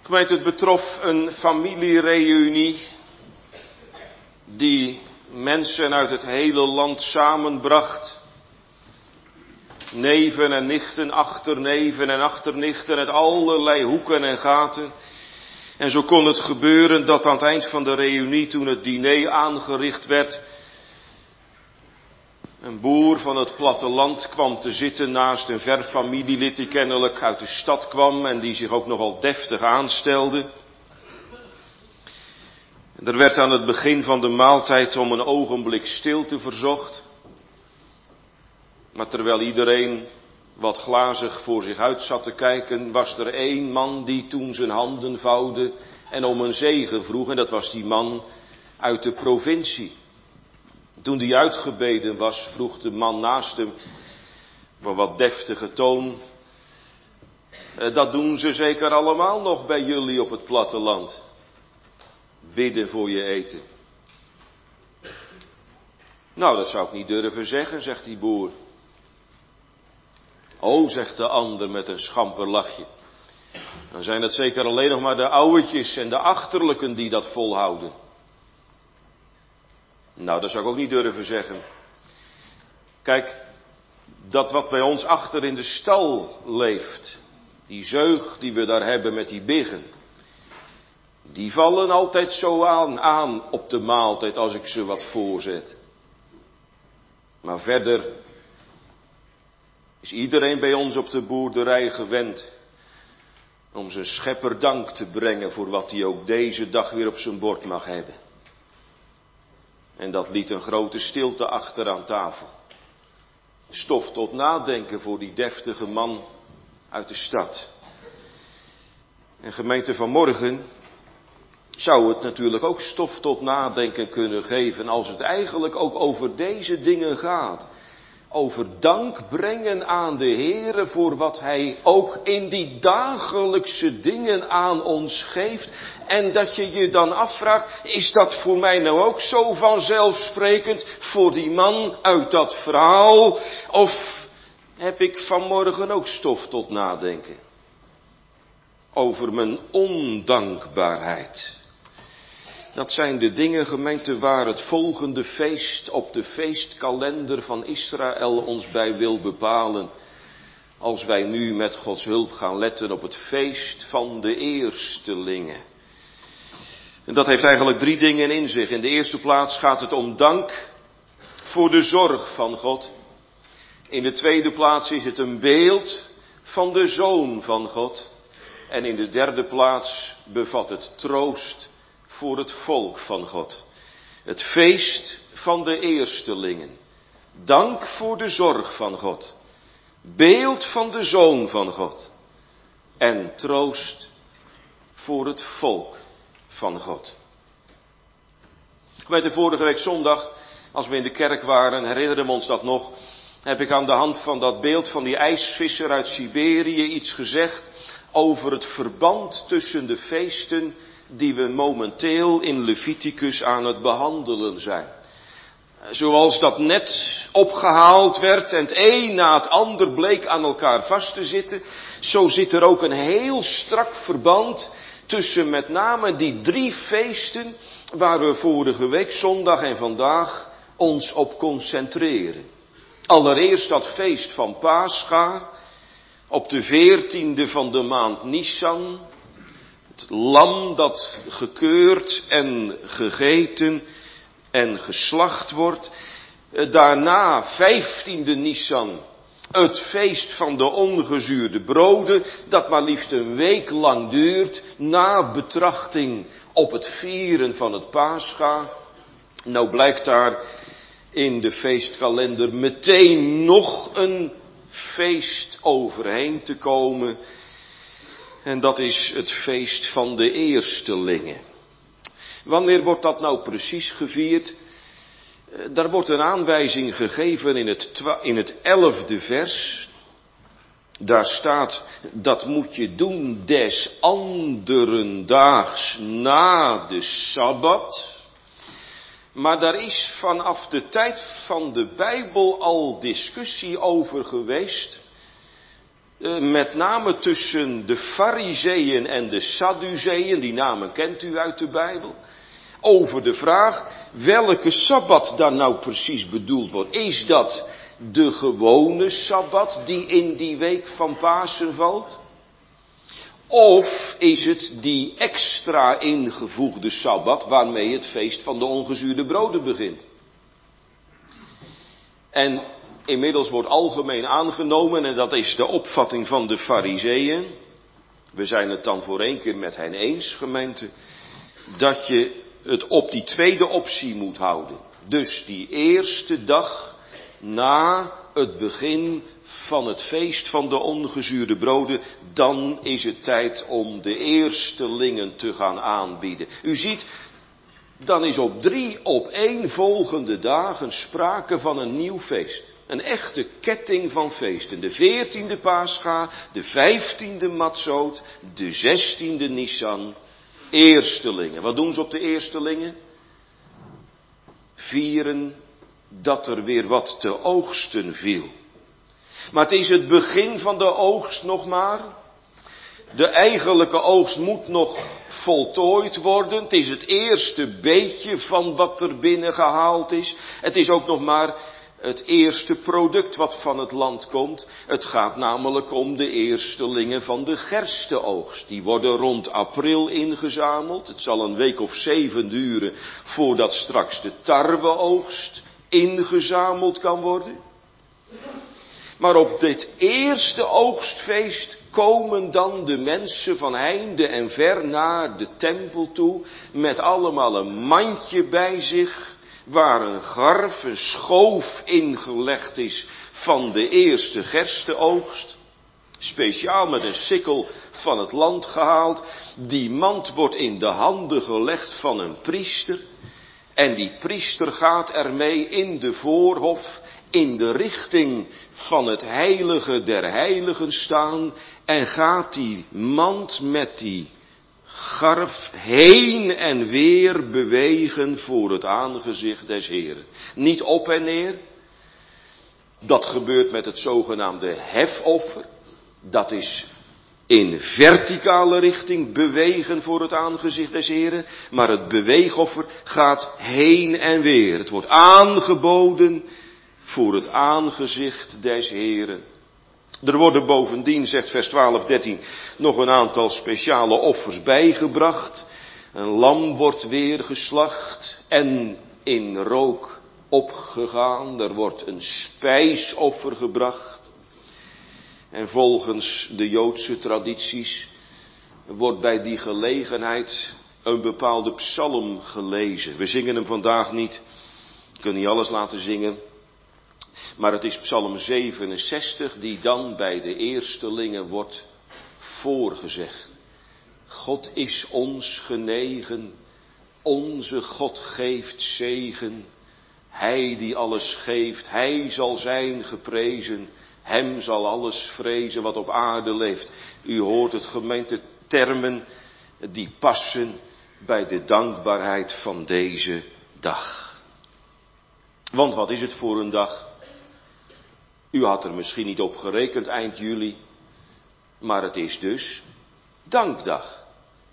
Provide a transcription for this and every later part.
Gemeente, het betrof een familiereunie die mensen uit het hele land samenbracht. Neven en nichten, achterneven en achternichten uit allerlei hoeken en gaten. En zo kon het gebeuren dat aan het eind van de reunie, toen het diner aangericht werd, een boer van het platteland kwam te zitten naast een ver familielid die kennelijk uit de stad kwam en die zich ook nogal deftig aanstelde. Er werd aan het begin van de maaltijd om een ogenblik stilte verzocht. Maar terwijl iedereen wat glazig voor zich uit zat te kijken, was er één man die toen zijn handen vouwde en om een zegen vroeg. En dat was die man uit de provincie. Toen die uitgebeden was, vroeg de man naast hem, op wat deftige toon: dat doen ze zeker allemaal nog bij jullie op het platteland. Bidden voor je eten. Nou, dat zou ik niet durven zeggen, zegt die boer. Oh, zegt de ander met een schamper lachje. Dan zijn het zeker alleen nog maar de ouwetjes en de achterlijken die dat volhouden. Nou, dat zou ik ook niet durven zeggen. Kijk, dat wat bij ons achter in de stal leeft, die zeug die we daar hebben met die biggen, die vallen altijd zo aan op de maaltijd als ik ze wat voorzet. Maar verder is iedereen bij ons op de boerderij gewend om zijn schepper dank te brengen voor wat hij ook deze dag weer op zijn bord mag hebben. En dat liet een grote stilte achter aan tafel. Stof tot nadenken voor die deftige man uit de stad. En gemeente, vanmorgen zou het natuurlijk ook stof tot nadenken kunnen geven als het eigenlijk ook over deze dingen gaat. Over dank brengen aan de Heere voor wat Hij ook in die dagelijkse dingen aan ons geeft. En dat je je dan afvraagt, is dat voor mij nou ook zo vanzelfsprekend voor die man uit dat verhaal? Of heb ik vanmorgen ook stof tot nadenken over mijn ondankbaarheid? Dat zijn de dingen, gemeente, waar het volgende feest op de feestkalender van Israël ons bij wil bepalen. Als wij nu met Gods hulp gaan letten op het feest van de eerstelingen. En dat heeft eigenlijk 3 dingen in zich. In de eerste plaats gaat het om dank voor de zorg van God. In de tweede plaats is het een beeld van de Zoon van God. En in de derde plaats bevat het troost voor het volk van God. Het feest van de eerstelingen. Dank voor de zorg van God. Beeld van de Zoon van God. En troost voor het volk van God. Bij de vorige week zondag, als we in de kerk waren, herinneren we ons dat nog, heb ik aan de hand van dat beeld van die ijsvisser uit Siberië iets gezegd over het verband tussen de feesten die we momenteel in Leviticus aan het behandelen zijn. Zoals dat net opgehaald werd en het een na het ander bleek aan elkaar vast te zitten, zo zit er ook een heel strak verband tussen met name die 3 feesten waar we vorige week zondag en vandaag ons op concentreren. Allereerst dat feest van Pascha, op de 14e van de maand Nisan. Het lam dat gekeurd en gegeten en geslacht wordt. Daarna 15e Nisan, het feest van de ongezuurde broden, dat maar liefst een week lang duurt, na betrachting op het vieren van het Pascha. Nou blijkt daar in de feestkalender meteen nog een feest overheen te komen. En dat is het feest van de eerstelingen. Wanneer wordt dat nou precies gevierd? Daar wordt een aanwijzing gegeven in het 11e vers. Daar staat, dat moet je doen des anderen daags na de Sabbat. Maar daar is vanaf de tijd van de Bijbel al discussie over geweest. met name tussen de Farizeeën en de Sadduceeën, die namen kent u uit de Bijbel, over de vraag welke Sabbat dan nou precies bedoeld wordt. Is dat de gewone Sabbat die in die week van Pasen valt? Of is het die extra ingevoegde Sabbat waarmee het feest van de ongezuurde broden begint? En inmiddels wordt algemeen aangenomen, en dat is de opvatting van de Farizeeën, we zijn het dan voor één keer met hen eens, gemeente, dat je het op die tweede optie moet houden. Dus die eerste dag na het begin van het feest van de ongezuurde broden, dan is het tijd om de eerstelingen te gaan aanbieden. U ziet, dan is op 3 opeenvolgende dagen sprake van een nieuw feest. Een echte ketting van feesten. De 14e Pascha, de 15e Matzot, de 16e Nisan. Eerstelingen. Wat doen ze op de eerstelingen? Vieren dat er weer wat te oogsten viel. Maar het is het begin van de oogst nog maar. De eigenlijke oogst moet nog voltooid worden. Het is het eerste beetje van wat er binnengehaald is. Het is ook nog maar het eerste product wat van het land komt. Het gaat namelijk om de eerstelingen van de gerstenoogst. Die worden rond april ingezameld. Het zal een week of 7 duren voordat straks de tarweoogst ingezameld kan worden. Maar op dit eerste oogstfeest komen dan de mensen van heinde en ver naar de tempel toe, met allemaal een mandje bij zich, waar een garf, een schoof ingelegd is van de eerste gerstenoogst. Speciaal met een sikkel van het land gehaald. Die mand wordt in de handen gelegd van een priester. En die priester gaat ermee in de voorhof in de richting van het heilige der heiligen staan en gaat die mand met die garf heen en weer bewegen voor het aangezicht des Heren. Niet op en neer. Dat gebeurt met het zogenaamde hefoffer. Dat is in verticale richting bewegen voor het aangezicht des Heren. Maar het beweegoffer gaat heen en weer. Het wordt aangeboden voor het aangezicht des Heren. Er worden bovendien, zegt vers 12-13, nog een aantal speciale offers bijgebracht. Een lam wordt weer geslacht en in rook opgegaan. Er wordt een spijsoffer gebracht. En volgens de Joodse tradities wordt bij die gelegenheid een bepaalde psalm gelezen. We zingen hem vandaag niet. Ik kan niet alles laten zingen. Maar het is psalm 67 die dan bij de eerstelingen wordt voorgezegd. God is ons genegen, onze God geeft zegen. Hij die alles geeft, hij zal zijn geprezen. Hem zal alles vrezen wat op aarde leeft. U hoort het, gemeente, termen die passen bij de dankbaarheid van deze dag. Want wat is het voor een dag? U had er misschien niet op gerekend eind juli, maar het is dus dankdag.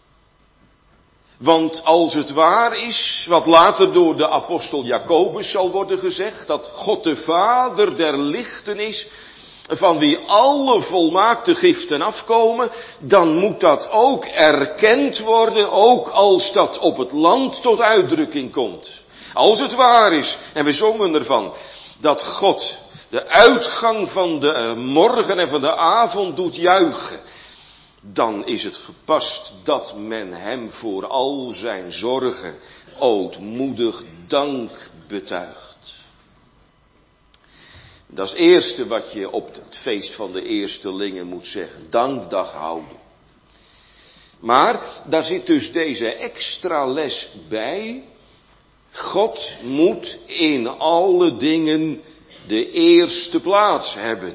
Want als het waar is, wat later door de apostel Jacobus zal worden gezegd, dat God de Vader der lichten is, van wie alle volmaakte giften afkomen, dan moet dat ook erkend worden, ook als dat op het land tot uitdrukking komt. Als het waar is, en we zongen ervan, dat God de uitgang van de morgen en van de avond doet juichen, dan is het gepast dat men hem voor al zijn zorgen ootmoedig dank betuigt. Dat is het eerste wat je op het feest van de eerstelingen moet zeggen. Dankdag houden. Maar daar zit dus deze extra les bij. God moet in alle dingen de eerste plaats hebben.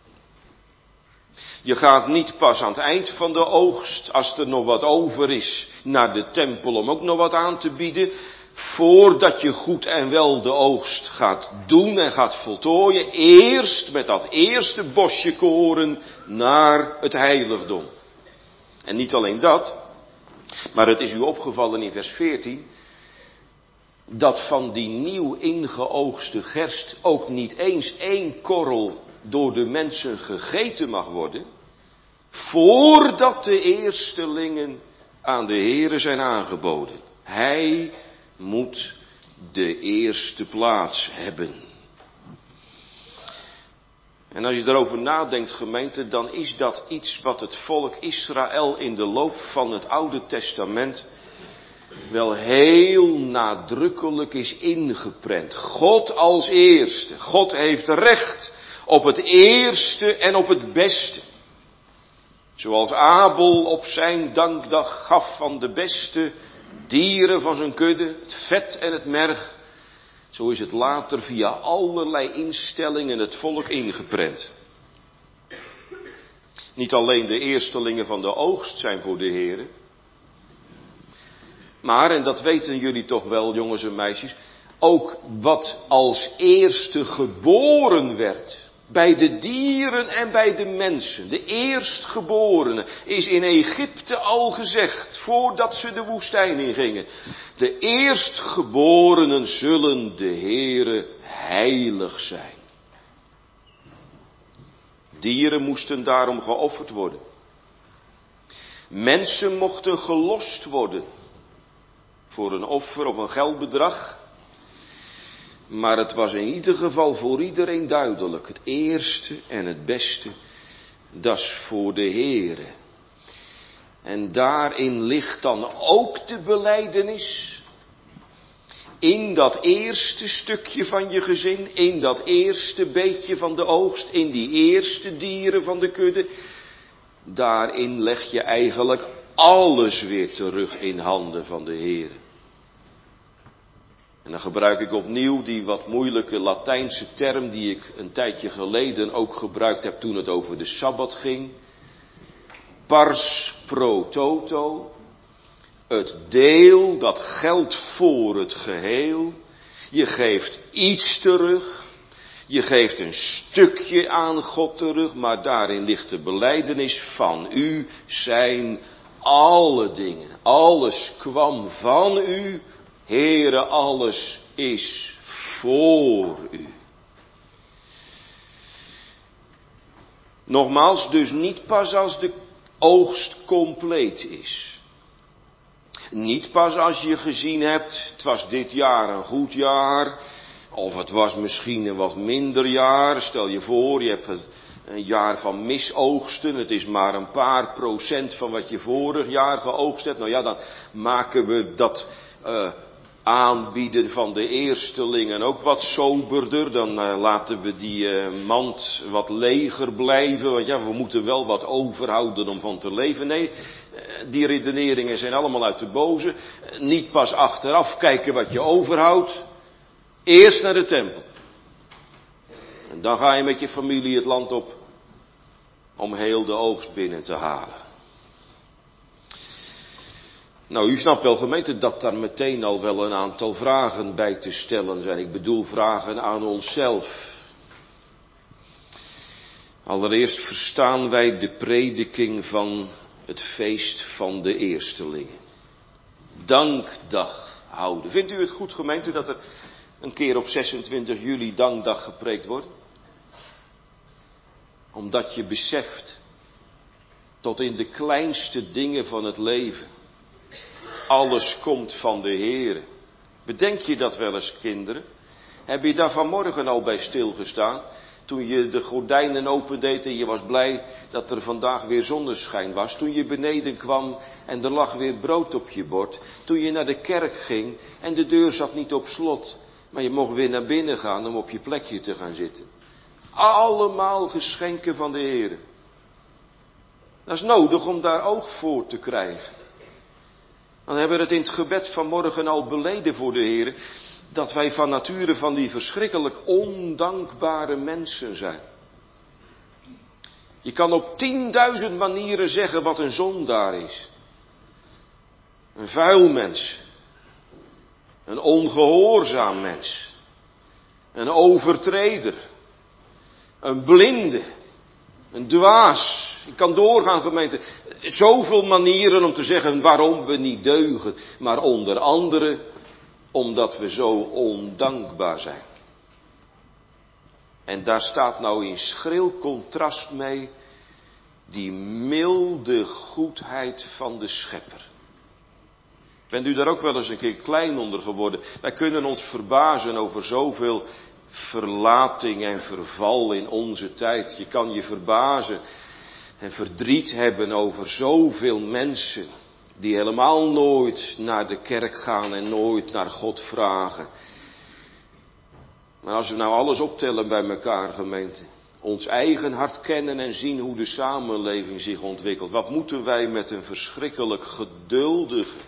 Je gaat niet pas aan het eind van de oogst, als er nog wat over is, naar de tempel om ook nog wat aan te bieden. voordat je goed en wel de oogst gaat doen en gaat voltooien, eerst met dat eerste bosje koren naar het heiligdom. En niet alleen dat, maar het is u opgevallen in vers 14, dat van die nieuw ingeoogste gerst ook niet eens 1 korrel door de mensen gegeten mag worden, voordat de eerstelingen aan de Heere zijn aangeboden. Hij moet de eerste plaats hebben. En als je erover nadenkt, gemeente, dan is dat iets wat het volk Israël in de loop van het Oude Testament wel heel nadrukkelijk is ingeprent. God als eerste. God heeft recht op het eerste en op het beste. Zoals Abel op zijn dankdag gaf van de beste dieren van zijn kudde, het vet en het merg. Zo is het later via allerlei instellingen het volk ingeprent. Niet alleen de eerstelingen van de oogst zijn voor de Heere. Maar, en dat weten jullie toch wel, jongens en meisjes, ook wat als eerste geboren werd. Bij de dieren en bij de mensen. De eerstgeborene is in Egypte al gezegd, voordat ze de woestijn ingingen. De eerstgeborenen zullen de Heere heilig zijn. Dieren moesten daarom geofferd worden. Mensen mochten gelost worden voor een offer of een geldbedrag. Maar het was in ieder geval voor iedereen duidelijk. Het eerste en het beste, dat is voor de Heere. En daarin ligt dan ook de belijdenis. In dat eerste stukje van je gezin, in dat eerste beetje van de oogst, in die eerste dieren van de kudde. Daarin leg je eigenlijk alles weer terug in handen van de Heere. En dan gebruik ik opnieuw die wat moeilijke Latijnse term die ik een tijdje geleden ook gebruikt heb toen het over de Sabbat ging. Pars pro toto. Het deel dat geldt voor het geheel. Je geeft iets terug. Je geeft een stukje aan God terug, maar daarin ligt de belijdenis van u zijn alle dingen. Alles kwam van u. Heere, alles is voor u. Nogmaals, dus niet pas als de oogst compleet is. Niet pas als je gezien hebt, het was dit jaar een goed jaar, of het was misschien een wat minder jaar. Stel je voor, je hebt een jaar van misoogsten, het is maar een paar procent van wat je vorig jaar geoogst hebt. Nou ja, dan maken we dat aanbieden van de eerstelingen ook wat soberder. Dan laten we die mand wat leger blijven. Want ja, we moeten wel wat overhouden om van te leven. Nee, die redeneringen zijn allemaal uit de boze. Niet pas achteraf kijken wat je overhoudt. Eerst naar de tempel. En dan ga je met je familie het land op om heel de oogst binnen te halen. Nou, u snapt wel, gemeente, dat daar meteen al wel een aantal vragen bij te stellen zijn. Ik bedoel vragen aan onszelf. Allereerst verstaan wij de prediking van het feest van de eerstelingen. Dankdag houden. Vindt u het goed, gemeente, dat er een keer op 26 juli dankdag gepreekt wordt? Omdat je beseft, tot in de kleinste dingen van het leven, alles komt van de Heere. Bedenk je dat wel eens, kinderen? Heb je daar vanmorgen al bij stilgestaan? Toen je de gordijnen opendeed en je was blij dat er vandaag weer zonneschijn was. Toen je beneden kwam en er lag weer brood op je bord. Toen je naar de kerk ging en de deur zat niet op slot. Maar je mocht weer naar binnen gaan om op je plekje te gaan zitten. Allemaal geschenken van de Heere. Dat is nodig om daar oog voor te krijgen. Dan hebben we het in het gebed vanmorgen al beleden voor de Heer, dat wij van nature van die verschrikkelijk ondankbare mensen zijn. Je kan op 10.000 manieren zeggen wat een zondaar is. Een vuil mens. Een ongehoorzaam mens. Een overtreder. Een blinde. Een dwaas. Ik kan doorgaan, gemeente. Zoveel manieren om te zeggen waarom we niet deugen. Maar onder andere omdat we zo ondankbaar zijn. En daar staat nou in schril contrast mee die milde goedheid van de Schepper. Bent u daar ook wel eens een keer klein onder geworden? Wij kunnen ons verbazen over zoveel verlating en verval in onze tijd. Je kan je verbazen en verdriet hebben over zoveel mensen die helemaal nooit naar de kerk gaan en nooit naar God vragen. Maar als we nou alles optellen bij elkaar, gemeente, ons eigen hart kennen en zien hoe de samenleving zich ontwikkelt, wat moeten wij met een verschrikkelijk geduldige,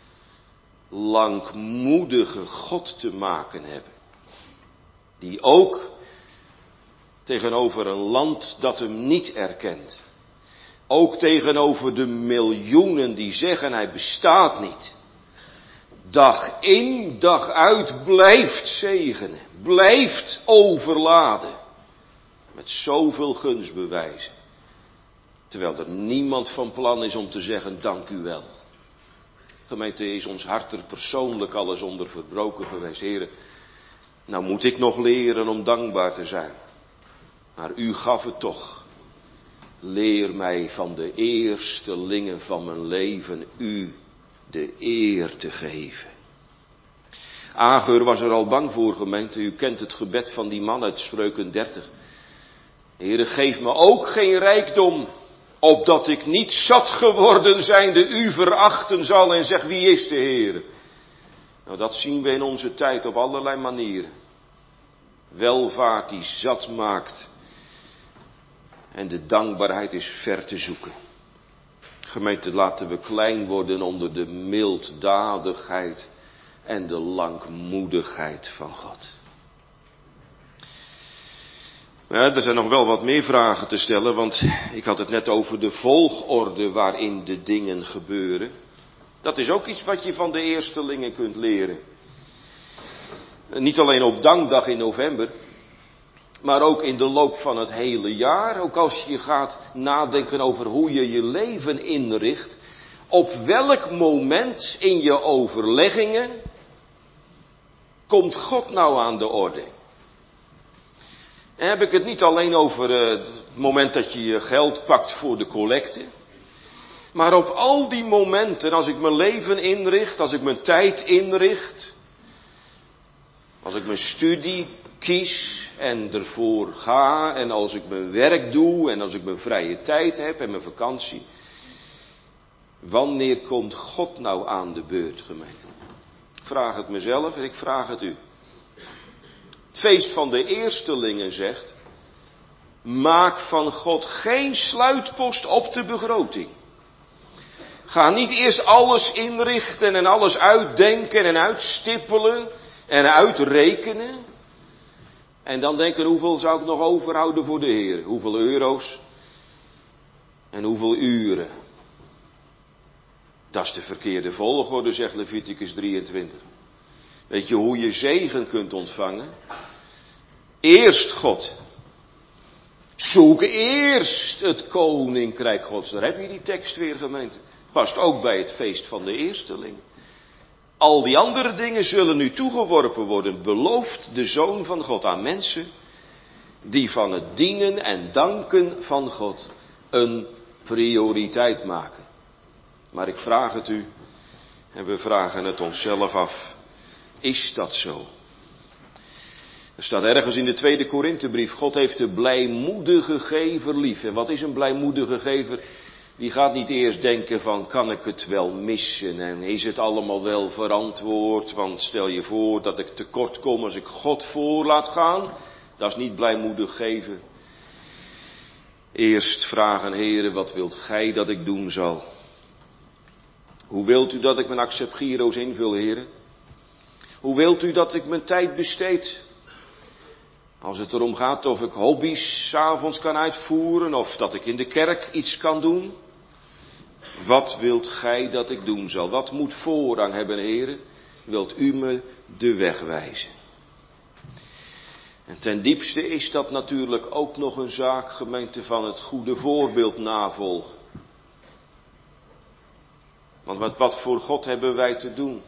langmoedige God te maken hebben. Die ook tegenover een land dat hem niet erkent. Ook tegenover de miljoenen die zeggen hij bestaat niet. Dag in, dag uit blijft zegenen. Blijft overladen. Met zoveel gunstbewijzen. Terwijl er niemand van plan is om te zeggen dank u wel. Gemeente, is ons hart er persoonlijk alles onder verbroken geweest. Heren, nou moet ik nog leren om dankbaar te zijn. Maar u gaf het toch. Leer mij van de eerstelingen van mijn leven u de eer te geven. Agur was er al bang voor, gemeente. U kent het gebed van die man uit Spreuken 30. Heere, geef me ook geen rijkdom, opdat ik niet zat geworden zijnde u verachten zal en zeg wie is de Heere. Nou, dat zien we in onze tijd op allerlei manieren. Welvaart die zat maakt. En de dankbaarheid is ver te zoeken. Gemeente, laten we klein worden onder de milddadigheid en de langmoedigheid van God. Ja, er zijn nog wel wat meer vragen te stellen, want ik had het net over de volgorde waarin de dingen gebeuren. Dat is ook iets wat je van de eerstelingen kunt leren. Niet alleen op dankdag in november, maar ook in de loop van het hele jaar. Ook als je gaat nadenken over hoe je je leven inricht. Op welk moment in je overleggingen komt God nou aan de orde? En heb ik het niet alleen over het moment dat je je geld pakt voor de collecte. Maar op al die momenten, als ik mijn leven inricht, als ik mijn tijd inricht. Als ik mijn studie kies en ervoor ga. En als ik mijn werk doe en als ik mijn vrije tijd heb en mijn vakantie. Wanneer komt God nou aan de beurt, gemeente? Ik vraag het mezelf en ik vraag het u. Het feest van de eerstelingen zegt. Maak van God geen sluitpost op de begroting. Ga niet eerst alles inrichten en alles uitdenken en uitstippelen en uitrekenen. En dan denken, hoeveel zou ik nog overhouden voor de Heer? Hoeveel euro's? En hoeveel uren? Dat is de verkeerde volgorde, zegt Leviticus 23. Weet je hoe je zegen kunt ontvangen? Eerst God. Zoek eerst het koninkrijk Gods. Daar heb je die tekst weer, gemeente. Past ook bij het feest van de eersteling. Al die andere dingen zullen nu toegeworpen worden, belooft de Zoon van God aan mensen die van het dienen en danken van God een prioriteit maken. Maar ik vraag het u en we vragen het onszelf af. Is dat zo? Er staat ergens in de 2 Korinthebrief, God heeft de blijmoedige gever lief. En wat is een blijmoedige gever? Die gaat niet eerst denken van, kan ik het wel missen en is het allemaal wel verantwoord? Want stel je voor dat ik tekort kom als ik God voor laat gaan. Dat is niet blijmoedig geven. Eerst vragen, Heere, wat wilt gij dat ik doen zal? Hoe wilt u dat ik mijn acceptgiro's invul, Heere? Hoe wilt u dat ik mijn tijd besteed? Als het erom gaat of ik hobby's 's avonds kan uitvoeren of dat ik in de kerk iets kan doen. Wat wilt gij dat ik doen zal? Wat moet voorrang hebben, Heere? wilt u me de weg wijzen? En ten diepste is dat natuurlijk ook nog een zaak, gemeente, van het goede voorbeeld navolgen. Want wat voor God hebben wij te doen?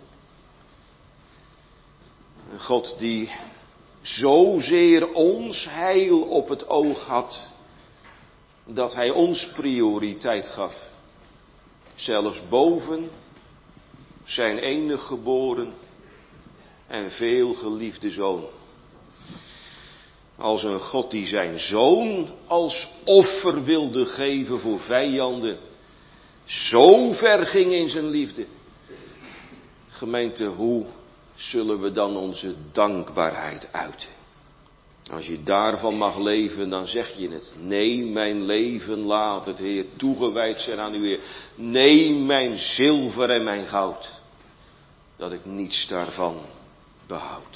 Een God die zozeer ons heil op het oog had, dat hij ons prioriteit gaf. Zelfs boven zijn enige geboren en veel geliefde zoon. Als een God die zijn zoon als offer wilde geven voor vijanden. Zo ver ging in zijn liefde. Gemeente, hoe zullen we dan onze dankbaarheid uiten? Als je daarvan mag leven, dan zeg je het. Neem mijn leven, laat het Heer toegewijd zijn aan uw Heer. Neem mijn zilver en mijn goud, dat ik niets daarvan behoud.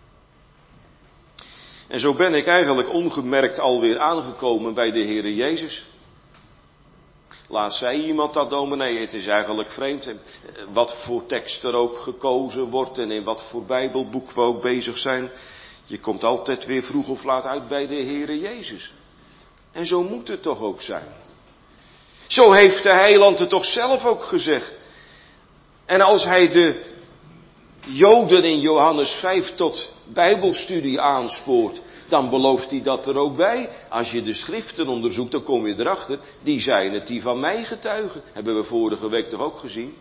En zo ben ik eigenlijk ongemerkt alweer aangekomen bij de Heere Jezus. Laatst zei iemand dat, dominee, het is eigenlijk vreemd. Wat voor tekst er ook gekozen wordt en in wat voor Bijbelboek we ook bezig zijn. Je komt altijd weer vroeg of laat uit bij de Heere Jezus. En zo moet het toch ook zijn. Zo heeft de heiland het toch zelf ook gezegd. En als hij de Joden in Johannes 5 tot Bijbelstudie aanspoort, dan belooft hij dat er ook bij. Als je de schriften onderzoekt, dan kom je erachter. Die zijn het die van mij getuigen. Hebben we vorige week toch ook gezien.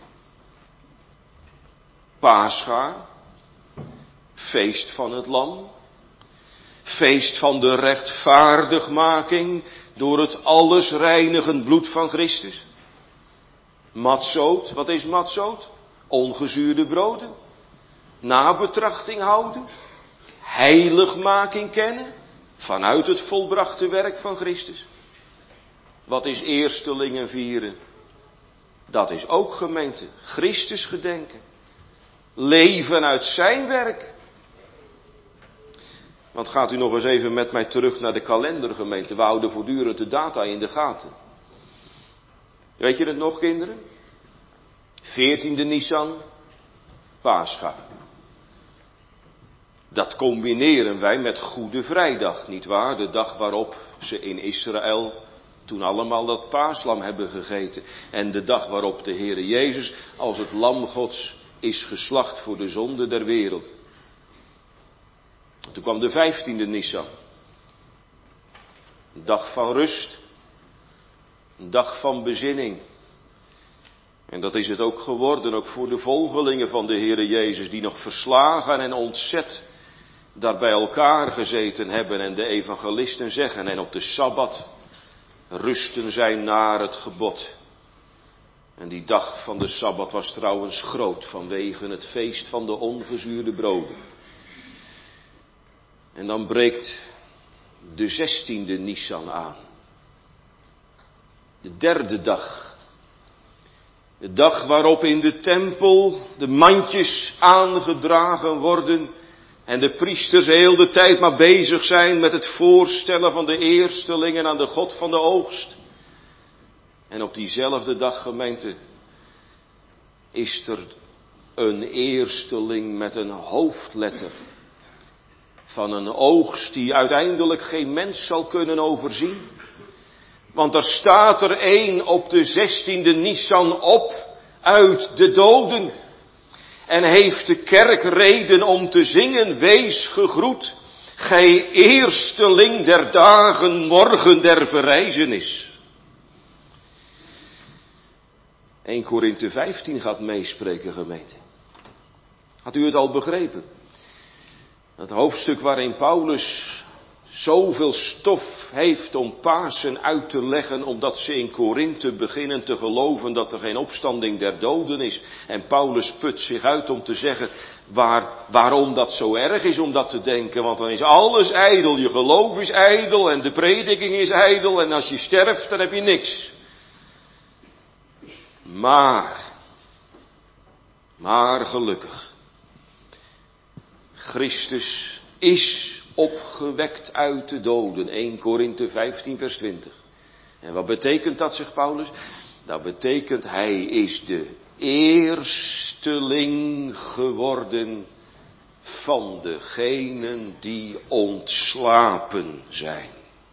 Pascha. Feest van het lam. Feest van de rechtvaardigmaking door het alles reinigend bloed van Christus. Matzoot. Wat is matzoot? Ongezuurde broden. Nabetrachting houden. Heiligmaking kennen. Vanuit het volbrachte werk van Christus. Wat is eerstelingen vieren? Dat is ook, gemeente, Christus gedenken. Leven uit zijn werk. Want gaat u nog eens even met mij terug naar de kalender, gemeente. We houden voortdurend de data in de gaten. Weet je het nog, kinderen? 14e Nisan, Pascha. Dat combineren wij met Goede Vrijdag, nietwaar? De dag waarop ze in Israël toen allemaal dat paaslam hebben gegeten. En de dag waarop de Heere Jezus als het lam Gods is geslacht voor de zonde der wereld. Toen kwam de 15e Nisan. Een dag van rust. Een dag van bezinning. En dat is het ook geworden, ook voor de volgelingen van de Heere Jezus, die nog verslagen en ontzet daar bij elkaar gezeten hebben en de evangelisten zeggen, en op de Sabbat rusten zij naar het gebod. En die dag van de Sabbat was trouwens groot vanwege het feest van de ongezuurde broden. En dan breekt de 16e Nisan aan. De derde dag. De dag waarop in de tempel de mandjes aangedragen worden en de priesters heel de tijd maar bezig zijn met het voorstellen van de eerstelingen aan de God van de oogst. En op diezelfde dag, gemeente, is er een eersteling met een hoofdletter van een oogst die uiteindelijk geen mens zal kunnen overzien. Want er staat er één op de 16e Nisan op uit de doden. En heeft de kerk reden om te zingen, wees gegroet, gij eersteling der dagen, morgen der verrijzenis. 1 Korinthe 15 gaat meespreken, gemeente. Had u het al begrepen? Het hoofdstuk waarin Paulus zoveel stof heeft om Pasen uit te leggen, omdat ze in Korinthe beginnen te geloven dat er geen opstanding der doden is. En Paulus put zich uit om te zeggen waarom dat zo erg is om dat te denken. Want dan is alles ijdel, je geloof is ijdel en de prediking is ijdel en als je sterft dan heb je niks. Maar gelukkig, Christus is opgewekt uit de doden. 1 Korinthe 15 vers 20. En wat betekent dat, zegt Paulus? Dat betekent, hij is de eersteling geworden van degenen die ontslapen zijn.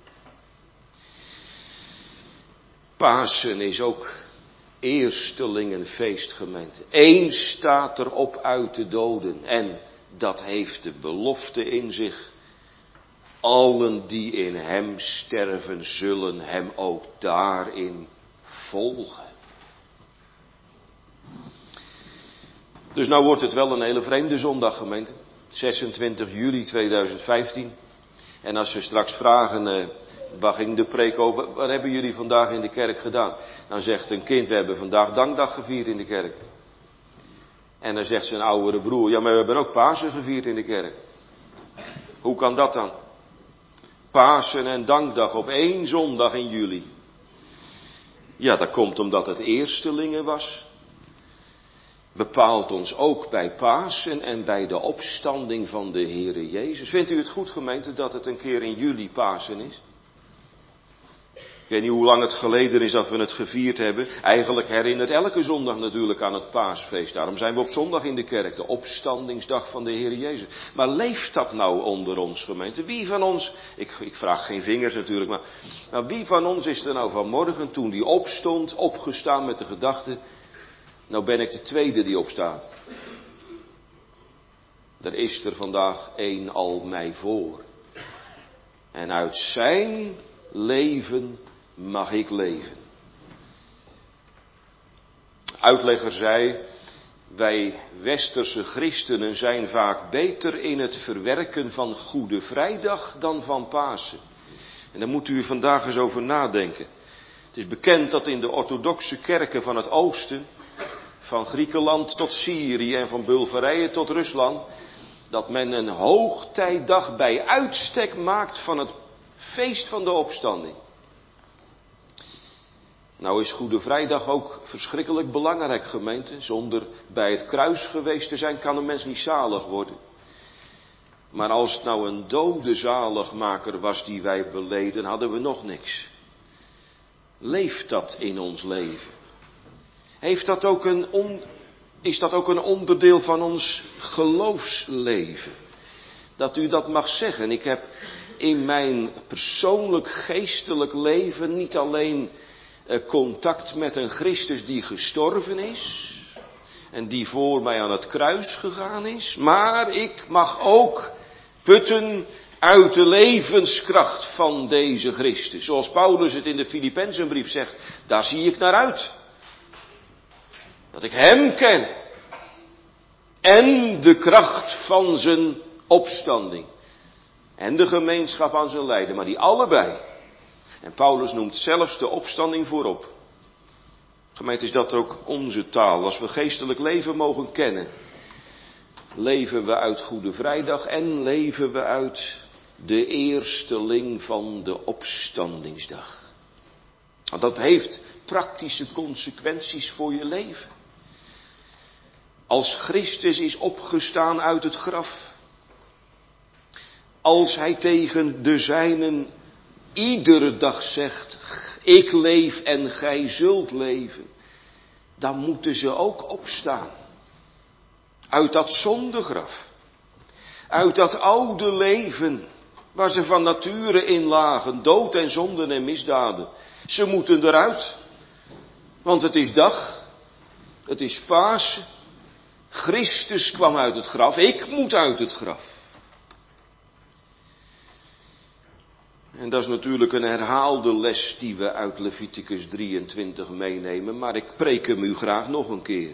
Pasen is ook eerstelingenfeest, gemeente. Eén staat er op uit de doden en dat heeft de belofte in zich. Allen die in hem sterven, zullen hem ook daarin volgen. Dus nou wordt het wel een hele vreemde zondag, gemeente. 26 juli 2015. En als we straks vragen, waar ging de preek over? Wat hebben jullie vandaag in de kerk gedaan? Dan zegt een kind, we hebben vandaag dankdag gevierd in de kerk. En dan zegt zijn oudere broer, ja maar we hebben ook Pasen gevierd in de kerk. Hoe kan dat dan? Pasen en dankdag op één zondag in juli. Ja, dat komt omdat het eerstelingen was. Bepaalt ons ook bij Pasen en bij de opstanding van de Heere Jezus. Vindt u het goed, gemeente, dat het een keer in juli Pasen is? Ik weet niet hoe lang het geleden is dat we het gevierd hebben. Eigenlijk herinnert elke zondag natuurlijk aan het paasfeest. Daarom zijn we op zondag in de kerk, de opstandingsdag van de Heer Jezus. Maar leeft dat nou onder ons, gemeente? Wie van ons, ik vraag geen vingers natuurlijk, maar wie van ons is er nou vanmorgen toen die opstond, opgestaan met de gedachte, nou ben ik de tweede die opstaat. Er is er vandaag één al mij voor. En uit zijn leven mag ik leven. Uitlegger zei, wij westerse christenen zijn vaak beter in het verwerken van Goede Vrijdag dan van Pasen. En daar moet u vandaag eens over nadenken. Het is bekend dat in de orthodoxe kerken van het oosten, van Griekenland tot Syrië en van Bulgarije tot Rusland, dat men een hoogtijdag bij uitstek maakt van het feest van de opstanding. Nou is Goede Vrijdag ook verschrikkelijk belangrijk, gemeente. Zonder bij het kruis geweest te zijn kan een mens niet zalig worden. Maar als het nou een dode zaligmaker was die wij beleden, hadden we nog niks. Leeft dat in ons leven? Is dat ook een onderdeel van ons geloofsleven? Dat u dat mag zeggen. Ik heb in mijn persoonlijk geestelijk leven niet alleen contact met een Christus die gestorven is en die voor mij aan het kruis gegaan is, maar ik mag ook putten uit de levenskracht van deze Christus. Zoals Paulus het in de Filippenzenbrief zegt, daar zie ik naar uit. Dat ik hem ken en de kracht van zijn opstanding en de gemeenschap aan zijn lijden, maar die allebei. En Paulus noemt zelfs de opstanding voorop. Gemeente, is dat ook onze taal? Als we geestelijk leven mogen kennen, leven we uit Goede Vrijdag en leven we uit de eersteling van de opstandingsdag. Want dat heeft praktische consequenties voor je leven. Als Christus is opgestaan uit het graf, als hij tegen de zijnen iedere dag zegt, ik leef en gij zult leven, dan moeten ze ook opstaan. Uit dat zondegraf. Uit dat oude leven, waar ze van nature in lagen, dood en zonden en misdaden. Ze moeten eruit, want het is dag, het is Pasen. Christus kwam uit het graf, ik moet uit het graf. En dat is natuurlijk een herhaalde les die we uit Leviticus 23 meenemen, maar ik preek hem u graag nog een keer.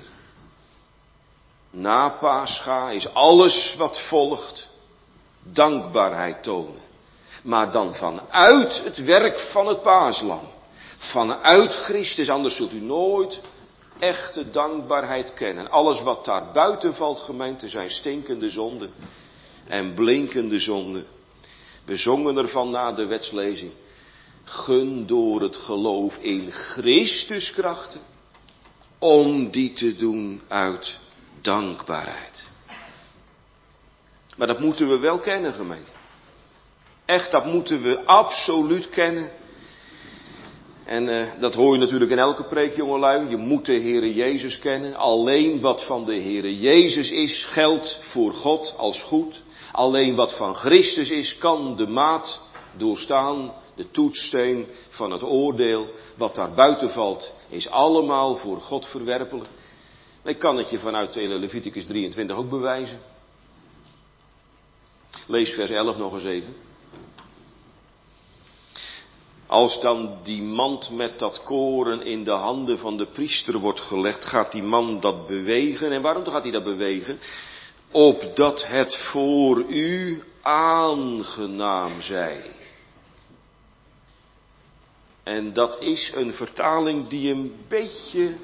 Na Pascha is alles wat volgt dankbaarheid tonen. Maar dan vanuit het werk van het paaslam. Vanuit Christus, anders zult u nooit echte dankbaarheid kennen. Alles wat daar buiten valt, gemeente, zijn stinkende zonden en blinkende zonden. We zongen ervan na de wetslezing. Gun door het geloof in Christus krachten, om die te doen uit dankbaarheid. Maar dat moeten we wel kennen, gemeente. Echt, dat moeten we absoluut kennen. En dat hoor je natuurlijk in elke preek, jongelui. Je moet de Heere Jezus kennen. Alleen wat van de Heere Jezus is, geldt voor God als goed. Alleen wat van Christus is, kan de maat doorstaan, de toetssteen van het oordeel. Wat daar buiten valt, is allemaal voor God verwerpelijk. Ik kan het je vanuit Leviticus 23 ook bewijzen. Lees vers 11 nog eens even. Als dan die mand met dat koren in de handen van de priester wordt gelegd, gaat die man dat bewegen. En waarom gaat hij dat bewegen? Opdat het voor u aangenaam zij. En dat is een vertaling die een beetje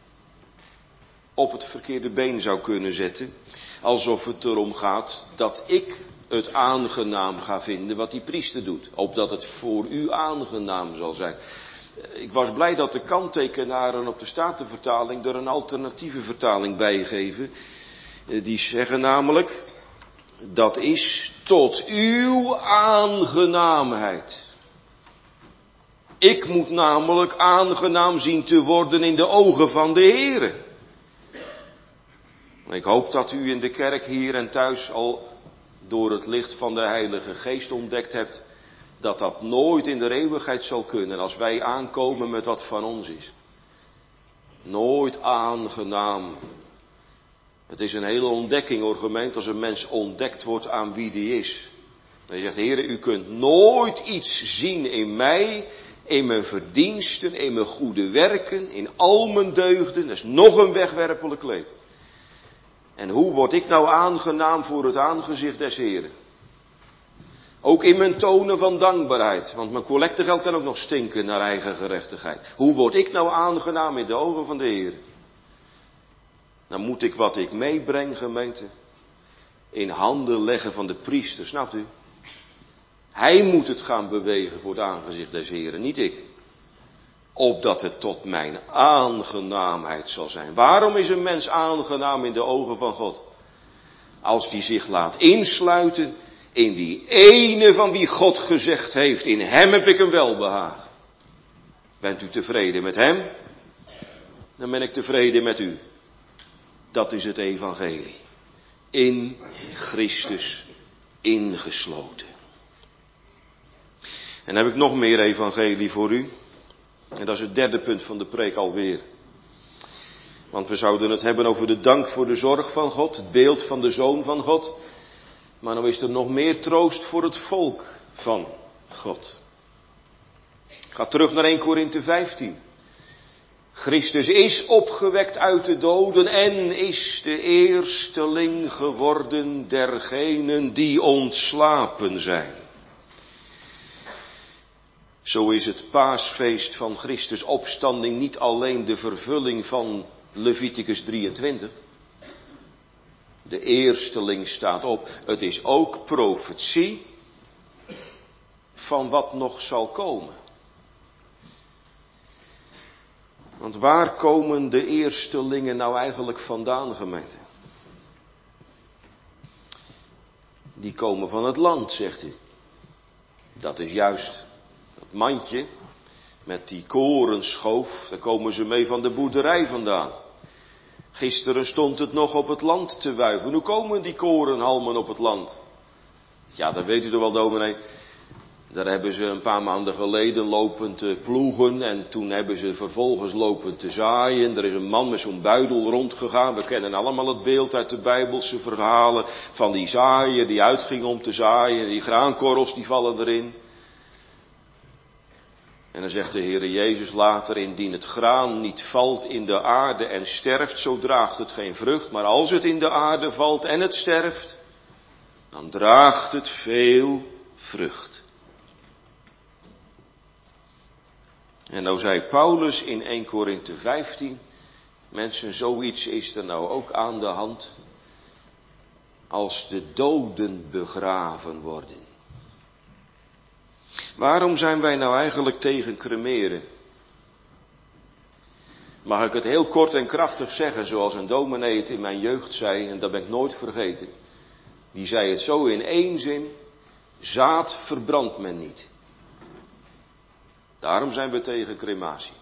op het verkeerde been zou kunnen zetten. Alsof het erom gaat dat ik het aangenaam ga vinden wat die priester doet. Opdat het voor u aangenaam zal zijn. Ik was blij dat de kanttekenaren op de Statenvertaling er een alternatieve vertaling bij geven. Die zeggen namelijk, dat is tot uw aangenaamheid. Ik moet namelijk aangenaam zien te worden in de ogen van de Heere. Ik hoop dat u in de kerk hier en thuis al door het licht van de Heilige Geest ontdekt hebt dat dat nooit in de eeuwigheid zal kunnen als wij aankomen met wat van ons is. Nooit aangenaam. Het is een hele ontdekking hoor gemeente, als een mens ontdekt wordt aan wie die is. Dan zegt Heere, u kunt nooit iets zien in mij, in mijn verdiensten, in mijn goede werken, in al mijn deugden. Dat is nog een wegwerpelijk leven. En hoe word ik nou aangenaam voor het aangezicht des Heeren? Ook in mijn tonen van dankbaarheid. Want mijn collectegeld kan ook nog stinken naar eigen gerechtigheid. Hoe word ik nou aangenaam in de ogen van de Heer? Dan moet ik wat ik meebreng, gemeente, in handen leggen van de priester. Snapt u? Hij moet het gaan bewegen voor het aangezicht des Heeren, niet ik. Opdat het tot mijn aangenaamheid zal zijn. Waarom is een mens aangenaam in de ogen van God? Als die zich laat insluiten in die ene van wie God gezegd heeft, in hem heb ik een welbehagen. Bent u tevreden met hem? Dan ben ik tevreden met u. Dat is het evangelie. In Christus ingesloten. En dan heb ik nog meer evangelie voor u. En dat is het derde punt van de preek alweer. Want we zouden het hebben over de dank voor de zorg van God, het beeld van de Zoon van God. Maar nou is er nog meer troost voor het volk van God. Ik ga terug naar 1 Korinthe 15. Christus is opgewekt uit de doden en is de eersteling geworden dergenen die ontslapen zijn. Zo is het paasfeest van Christus opstanding niet alleen de vervulling van Leviticus 23. De eersteling staat op. Het is ook profetie van wat nog zal komen. Want waar komen de eerstelingen nou eigenlijk vandaan, gemeente? Die komen van het land, zegt u. Dat is juist. Dat mandje met die korenschoof, daar komen ze mee van de boerderij vandaan. Gisteren stond het nog op het land te wuiven. Hoe komen die korenhalmen op het land? Ja, dat weet u toch wel, dominee. Daar hebben ze een paar maanden geleden lopen te ploegen en toen hebben ze vervolgens lopen te zaaien. Er is een man met zo'n buidel rondgegaan. We kennen allemaal het beeld uit de Bijbelse verhalen van die zaaier die uitging om te zaaien. Die graankorrels die vallen erin. En dan zegt de Heere Jezus later, indien het graan niet valt in de aarde en sterft, zo draagt het geen vrucht. Maar als het in de aarde valt en het sterft, dan draagt het veel vrucht. En nou zei Paulus in 1 Korinthe 15, mensen, zoiets is er nou ook aan de hand als de doden begraven worden. Waarom zijn wij nou eigenlijk tegen cremeren? Mag ik het heel kort en krachtig zeggen, zoals een dominee het in mijn jeugd zei, en dat ben ik nooit vergeten. Die zei het zo in één zin, zaad verbrandt men niet. Daarom zijn we tegen crematie.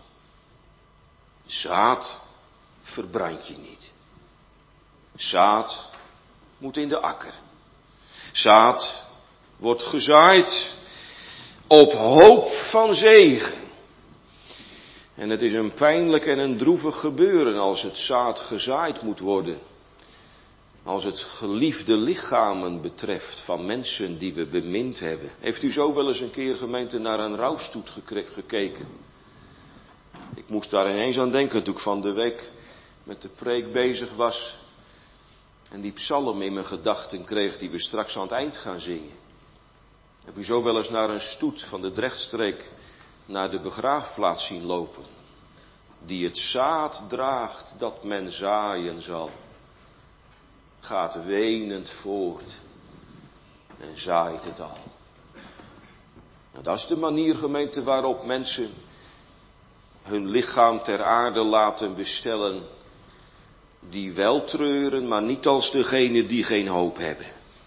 Zaad verbrand je niet. Zaad moet in de akker. Zaad wordt gezaaid op hoop van zegen. En het is een pijnlijk en een droevig gebeuren als het zaad gezaaid moet worden. Als het geliefde lichamen betreft van mensen die we bemind hebben. Heeft u zo wel eens een keer, gemeente, naar een rouwstoet gekeken? Ik moest daar ineens aan denken toen ik van de week met de preek bezig was. En die psalm in mijn gedachten kreeg die we straks aan het eind gaan zingen. Heb u zo wel eens naar een stoet van de Drechtstreek naar de begraafplaats zien lopen? Die het zaad draagt dat men zaaien zal. Gaat wenend voort en zaait het al. Nou, dat is de manier, gemeente, waarop mensen hun lichaam ter aarde laten bestellen. Die wel treuren, maar niet als degene die geen hoop hebben.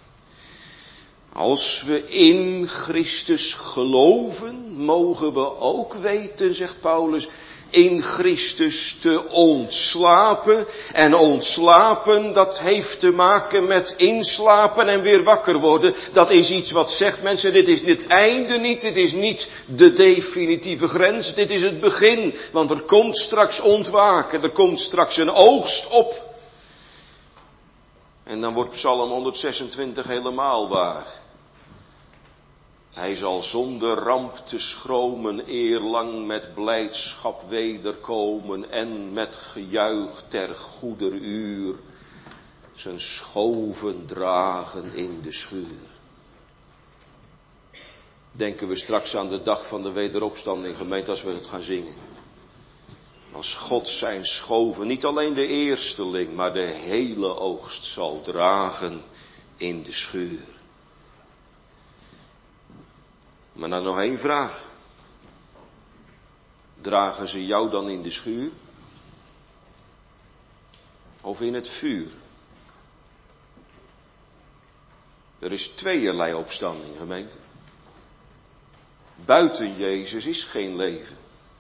Als we in Christus geloven, mogen we ook weten, zegt Paulus, in Christus te ontslapen. En ontslapen, dat heeft te maken met inslapen en weer wakker worden. Dat is iets wat zegt, mensen, dit is het einde niet, dit is niet de definitieve grens, dit is het begin. Want er komt straks ontwaken, er komt straks een oogst op. En dan wordt Psalm 126 helemaal waar. Hij zal zonder ramp te schromen eerlang met blijdschap wederkomen en met gejuich ter goeder uur zijn schoven dragen in de schuur. Denken we straks aan de dag van de wederopstanding, gemeente, als we het gaan zingen. Als God zijn schoven, niet alleen de eersteling, maar de hele oogst zal dragen in de schuur. Maar dan nog één vraag. Dragen ze jou dan in de schuur? Of in het vuur? Er is tweeërlei opstanding, gemeente. Buiten Jezus is geen leven.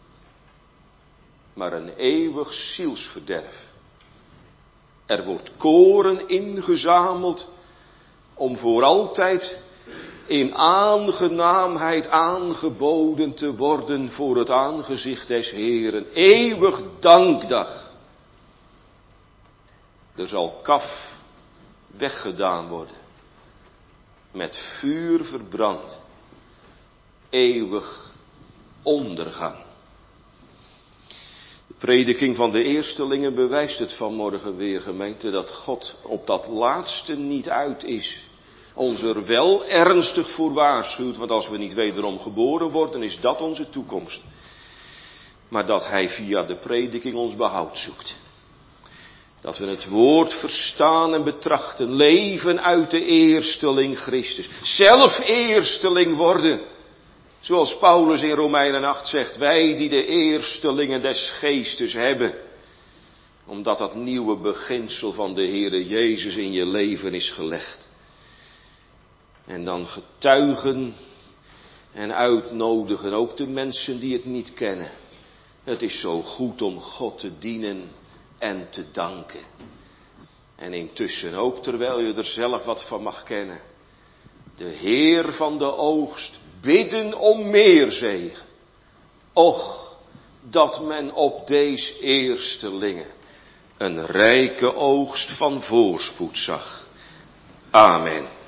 Maar een eeuwig zielsverderf. Er wordt koren ingezameld om voor altijd in aangenaamheid aangeboden te worden voor het aangezicht des Heeren. Eeuwig dankdag. Er zal kaf weggedaan worden. Met vuur verbrand. Eeuwig ondergang. De prediking van de eerstelingen bewijst het vanmorgen weer, gemeente, dat God op dat laatste niet uit is. Ons er wel ernstig voor waarschuwt, want als we niet wederom geboren worden, is dat onze toekomst. Maar dat Hij via de prediking ons behoud zoekt. Dat we het woord verstaan en betrachten, leven uit de eersteling Christus. Zelf eersteling worden. Zoals Paulus in Romeinen 8 zegt, wij die de eerstelingen des geestes hebben. Omdat dat nieuwe beginsel van de Heere Jezus in je leven is gelegd. En dan getuigen en uitnodigen, ook de mensen die het niet kennen. Het is zo goed om God te dienen en te danken. En intussen ook, terwijl je er zelf wat van mag kennen, de Heer van de oogst bidden om meer zegen. Och, dat men op deze eerstelingen een rijke oogst van voorspoed zag. Amen.